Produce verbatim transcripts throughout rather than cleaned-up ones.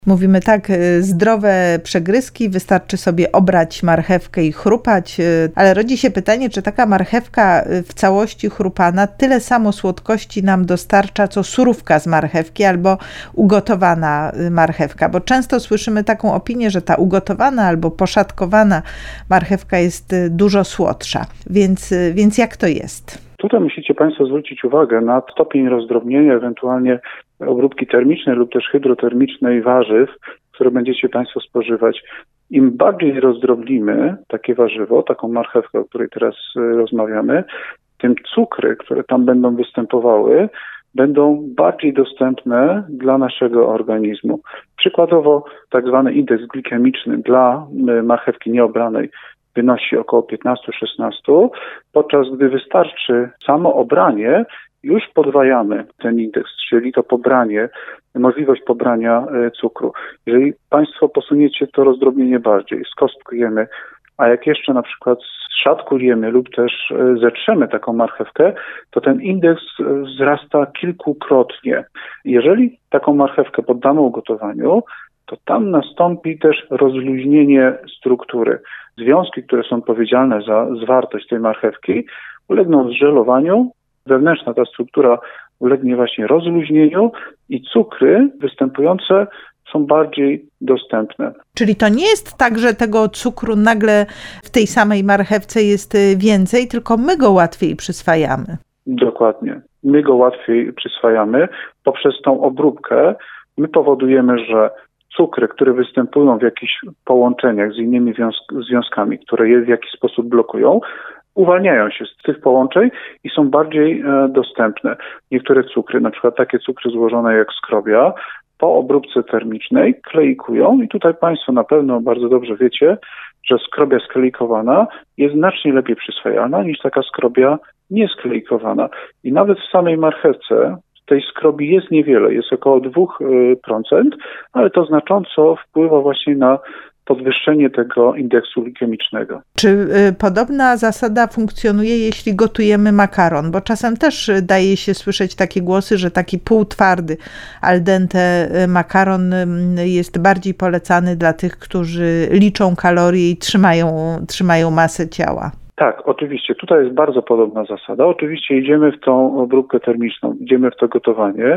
Mówimy tak, zdrowe przegryzki, wystarczy sobie obrać marchewkę i chrupać, ale rodzi się pytanie, czy taka marchewka w całości chrupana tyle samo słodkości nam dostarcza, co surówka z marchewki albo ugotowana marchewka, bo często słyszymy taką opinię, że ta ugotowana albo poszatkowana marchewka jest dużo słodsza, więc, więc jak to jest? Tutaj musicie Państwo zwrócić uwagę na stopień rozdrobnienia, ewentualnie obróbki termicznej lub też hydrotermicznej warzyw, które będziecie Państwo spożywać. Im bardziej rozdrobnimy takie warzywo, taką marchewkę, o której teraz rozmawiamy, tym cukry, które tam będą występowały, będą bardziej dostępne dla naszego organizmu. Przykładowo tak zwany indeks glikemiczny dla marchewki nieobranej wynosi około piętnaście szesnaście, podczas gdy wystarczy samo obranie, już podwajamy ten indeks, czyli to pobranie, możliwość pobrania cukru. Jeżeli Państwo posuniecie to rozdrobnienie bardziej, skostkujemy, a jak jeszcze na przykład szatkujemy lub też zetrzemy taką marchewkę, to ten indeks wzrasta kilkukrotnie. Jeżeli taką marchewkę poddamy ugotowaniu, to tam nastąpi też rozluźnienie struktury. Związki, które są odpowiedzialne za zwartość tej marchewki, ulegną zżelowaniu, wewnętrzna ta struktura ulegnie właśnie rozluźnieniu i cukry występujące są bardziej dostępne. Czyli to nie jest tak, że tego cukru nagle w tej samej marchewce jest więcej, tylko my go łatwiej przyswajamy. Dokładnie. My go łatwiej przyswajamy. Poprzez tą obróbkę my powodujemy, że cukry, które występują w jakichś połączeniach z innymi wiązk- związkami, które je w jakiś sposób blokują, uwalniają się z tych połączeń i są bardziej e, dostępne. Niektóre cukry, na przykład takie cukry złożone jak skrobia, po obróbce termicznej kleikują i tutaj Państwo na pewno bardzo dobrze wiecie, że skrobia skleikowana jest znacznie lepiej przyswajalna niż taka skrobia nieskleikowana. I nawet w samej marchewce tej skrobi jest niewiele, jest około dwa procent, ale to znacząco wpływa właśnie na podwyższenie tego indeksu glikemicznego. Czy y, podobna zasada funkcjonuje, jeśli gotujemy makaron? Bo czasem też daje się słyszeć takie głosy, że taki półtwardy al dente makaron jest bardziej polecany dla tych, którzy liczą kalorie i trzymają, trzymają masę ciała. Tak, oczywiście. Tutaj jest bardzo podobna zasada. Oczywiście idziemy w tą obróbkę termiczną, idziemy w to gotowanie.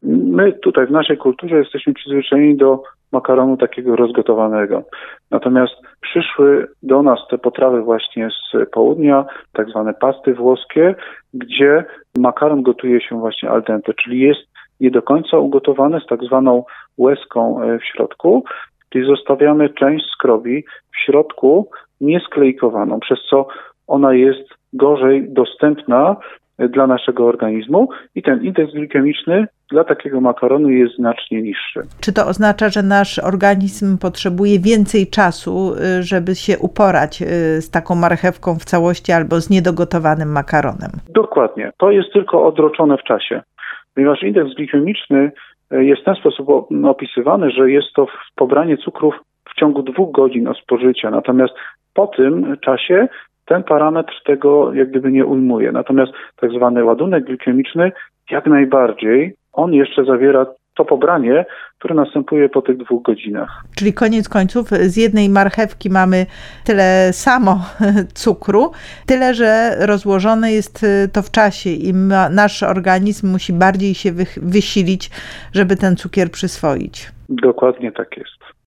My tutaj w naszej kulturze jesteśmy przyzwyczajeni do makaronu takiego rozgotowanego. Natomiast przyszły do nas te potrawy właśnie z południa, tak zwane pasty włoskie, gdzie makaron gotuje się właśnie al dente, czyli jest nie do końca ugotowany z tak zwaną łezką w środku, czyli zostawiamy część skrobi w środku niesklejkowaną, przez co ona jest gorzej dostępna dla naszego organizmu i ten indeks glikemiczny dla takiego makaronu jest znacznie niższy. Czy to oznacza, że nasz organizm potrzebuje więcej czasu, żeby się uporać z taką marchewką w całości albo z niedogotowanym makaronem? Dokładnie. To jest tylko odroczone w czasie, ponieważ indeks glikemiczny jest w ten sposób opisywany, że jest to pobranie cukrów w ciągu dwóch godzin od spożycia, natomiast po tym czasie ten parametr tego jak gdyby nie ujmuje. Natomiast tak zwany ładunek glikemiczny jak najbardziej, on jeszcze zawiera to pobranie, które następuje po tych dwóch godzinach. Czyli koniec końców z jednej marchewki mamy tyle samo cukru, tyle że rozłożone jest to w czasie i ma, nasz organizm musi bardziej się wy, wysilić, żeby ten cukier przyswoić. Dokładnie tak jest.